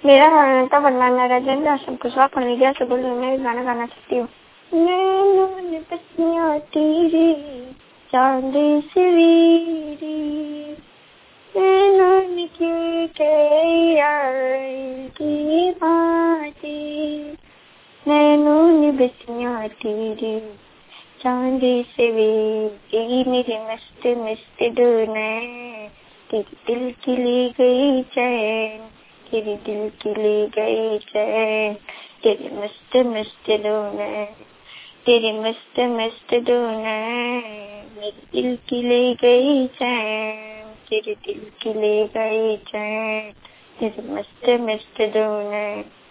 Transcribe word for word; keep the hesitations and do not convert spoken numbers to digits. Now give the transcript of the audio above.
मेरा नाम तो बनवाना राजेंद्र आश्रम कुशवाहा फर्नीचर से बोल रही हूँ। मैं एक गाना गाना चाहती हूँ। नैनों ने बत्तियाँ तेरी चांदी सवेरी, नैनों ने की की बातें, नैनों ने बत्तियाँ तेरी चांदी सवेरी, मेरे मस्त मस्त दोने तेरे दिल की ले गई चैन, तेरे दिल की ले गई चैन, तेरे मस्त मस्त दोने, तेरे मस्त मस्त दोने मेरे दिल की ले गई चैन, तेरे दिल की ले गई चैन, तेरे मस्त मस्त दोने।